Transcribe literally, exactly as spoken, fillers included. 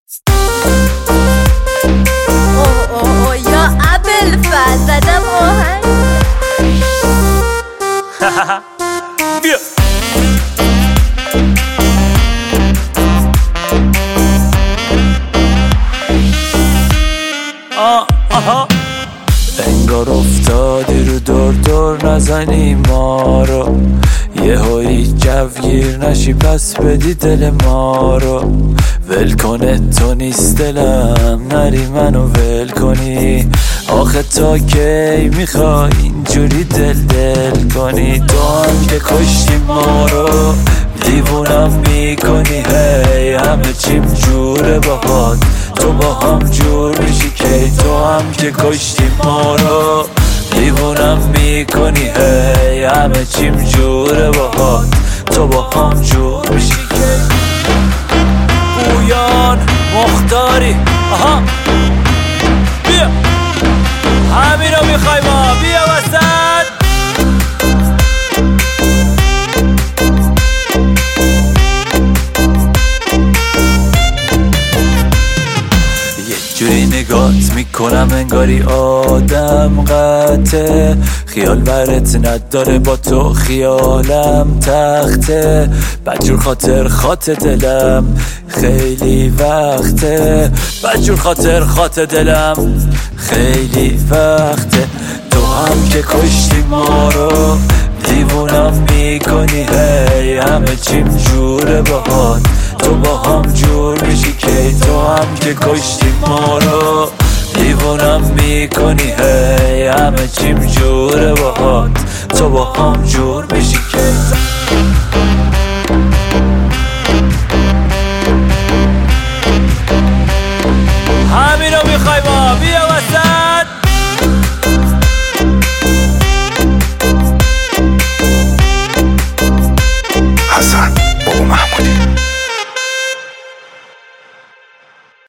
اوه اوه اوه یا ابوالفضل زدم آهنگ. بیا آه آها انگار افتادی رو دور دور نزنی ما رو، یه هایی جوگیر نشی پس بدی دل ما رو. ول کنه تو نیست دلم نری منو ول کنی، آخه تا کی میخوای اینجوری دل دل کنی؟ تو هم که کشتی ما رو دیوونم میکنی، هی همه چیم جوره باهات تو با هم جور میشی کی؟ تو هم که کشتی ما رو دیوونم میکنی، هی همه چیم جوره باهات تو با هم جور میشی کی؟ پویان مختاری آها بیا همین رو میخوای ما بیا وسط. جوری نگات میکنم انگاری آدم قطعه، خیال برت نداره با تو خیالم تخته، بدجور خاطر خاطر دلم خیلی وقته، بدجور خاطر خاطر دلم خیلی وقته. تو هم که کشتی ما رو دیوونم میکنی، هی همه چیم جوره باهات تو با هم جور میشی کی؟ تو هم که کشتی ما رو دیوونم میکنی، هی همه چیم جوره باهات تو با هم جور میشی کی؟ همین رو میخوای ما بیا وسط. حسن بابا محمودی